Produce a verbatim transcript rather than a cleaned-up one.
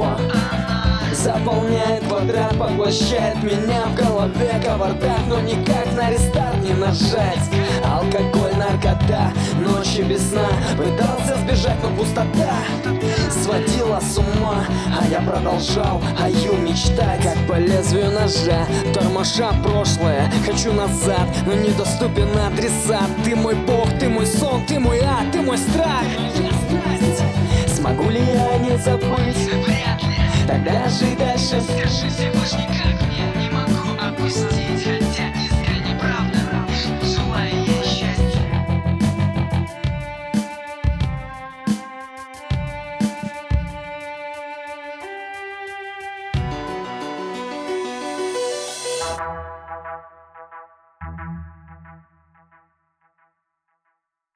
снова заполняет квадрат, поглощает меня в голове кавардак, но никак на рестарт не нажать. Алкоголь, наркота, ночи без сна, пытался сбежать, но пустота сводила с ума, а я продолжал, аю мечтать, как по лезвию ножа, тормоша прошлое, хочу назад, но недоступен адресат. Ты мой бог, ты мой сон, ты мой ад, ты мой страх. Смогу ли я не забыть? Вряд ли. Тогда жить дальше. Скажи всего никак мне не могу опустить, хотя искренне правда желаю ей счастья.